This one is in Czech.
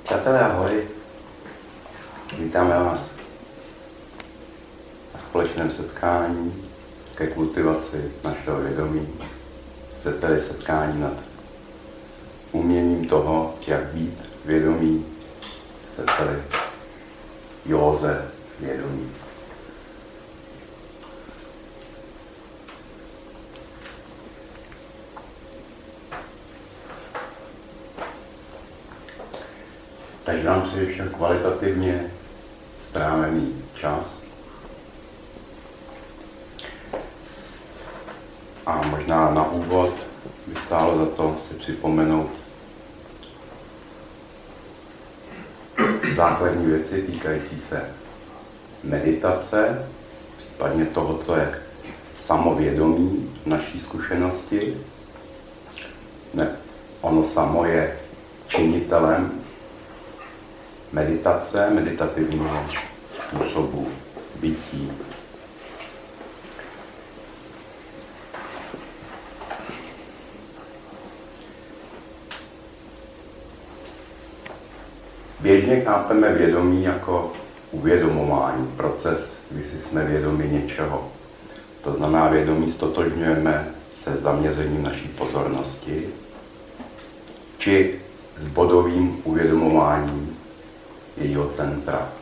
Přátelé, ahoj. Vítáme vás na společném setkání ke kultivaci našeho vědomí. Chcete-li setkání nad uměním toho, jak být vědomí, chcete-li józe vědomí. Takže dám si ještě kvalitativně strávený čas a možná na úvod by stálo za to si připomenout základní věci týkající se meditace, případně toho, co je samovědomí v naší zkušenosti. Ne, ono samo je činitelem meditace, meditativního způsobu bytí. Běžně chápeme vědomí jako uvědomování, proces, kdy si jsme vědomi něčeho. To znamená, vědomí stotožňujeme se zaměřením naší pozornosti, či s bodovým uvědomováním jejího centra.